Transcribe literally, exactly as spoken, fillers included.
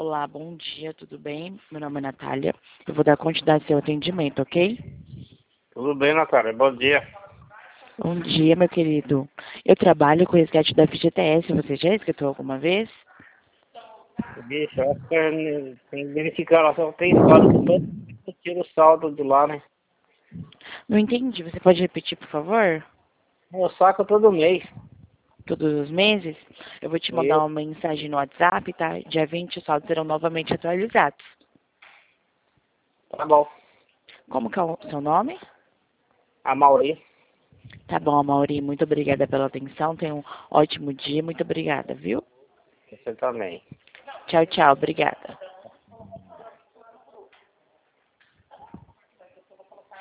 Olá, bom dia, tudo bem? Meu nome é Natália. Eu vou dar continuidade ao seu atendimento, ok? Tudo bem, Natália. Bom dia. Bom dia, meu querido. Eu trabalho com o resgate da F G T S. Você já escutou alguma vez? Bicho, eu acho que é- tem que verificar lá. Só tem história que todo mundo tira o saldo de lá, né? Não entendi. Você pode repetir, por favor? Eu saco todo mês. Todos os meses? Eu vou te mandar E uma mensagem no WhatsApp, tá? Dia vinte os saldos serão novamente atualizados. tá bom. Como que é o seu nome? A Mauri. Tá bom, Mauri. Muito obrigada pela atenção. Tenha um ótimo dia. Muito obrigada, viu? Você também. Tchau, tchau. Obrigada.